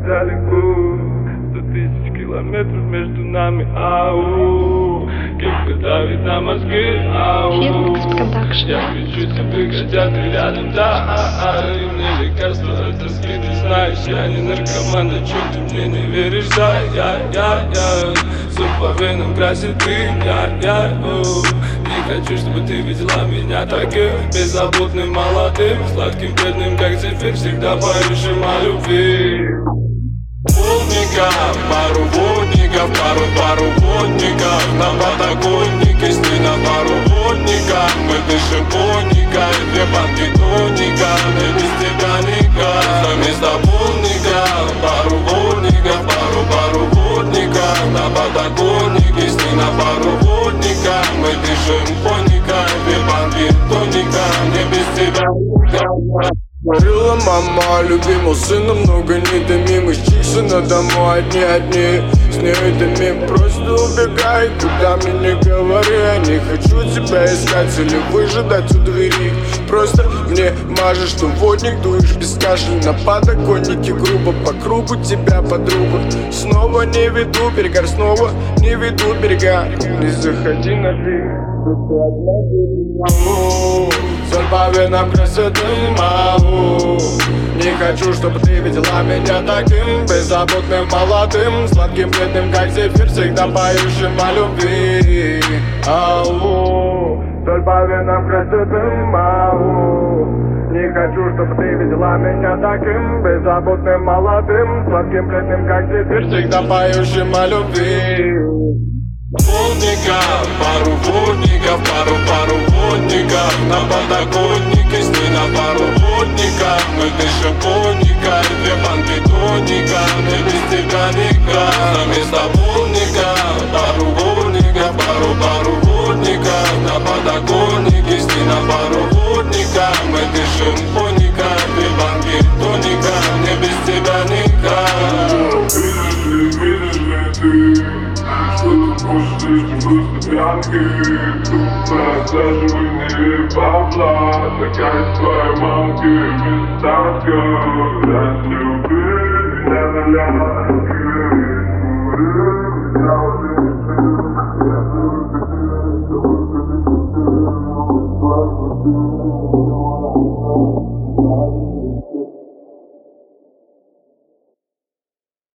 далеко. 100 000 километров между нами, ау. Кепка давит на мозги, ау. Фирмикс Продакшн. Я кричу тебе, хотя ты рядом, да. И мне лекарство от тоски, ты знаешь. Я не наркоман, да чё ты мне не веришь, да. Я суп по венам красит дым, я не хочу, чтобы ты видела меня таким беззаботным, молодым, сладким, бедным, как зефир, всегда поющим о любви. Полника, пару водников, пару водников. На подоконнике сни на пару водников. Мы дышим коника и 2 банки тоника. Мне без тебя никак. Вместо полника, пару водников, пару водников. На подоконнике сни на пару водников. Мы дышим коника и 2 банки тоника. Мне без тебя никак. Говорила мама, любимого сына много не дымим. Из Чиксона домой одни. С ней дымим, просто убегай, куда мне не говори. Я не хочу тебя искать или выжидать у двери. Просто мне мажешь, что водник, дуешь без кашля. На подоконнике грубо по кругу тебя, подругу. Снова не веду берега, снова не веду берега. Не заходи на берег, ты одна берега. Соль по венам красотым, ау. Не хочу, чтобы ты видела меня таким беззаботным, молодым, сладким, бедным, как зефир, всегда поющим о любви, ау. Соль по венам красотым, ау. Не хочу, чтобы ты видела меня таким беззаботным, молодым, сладким, бедным, как зефир, всегда поющим о любви. Полника, пару водников, пару водников. На подоконнике сни на пару водников. Мы дышим коника и 2 банки тоника. Мне без тебя никак. Вместо полника, пару водников, пару водников. На подоконнике сни на пару водников. Мы дышим коника и 2 банки тоника. Мне без тебя никак. Видишь ли ты? Что ты можешь лишь просто пьянки? Тупая, даже вы не бабла. Такая твоя мамки, мечтанка. Разлюби меня на лямки. Я уже не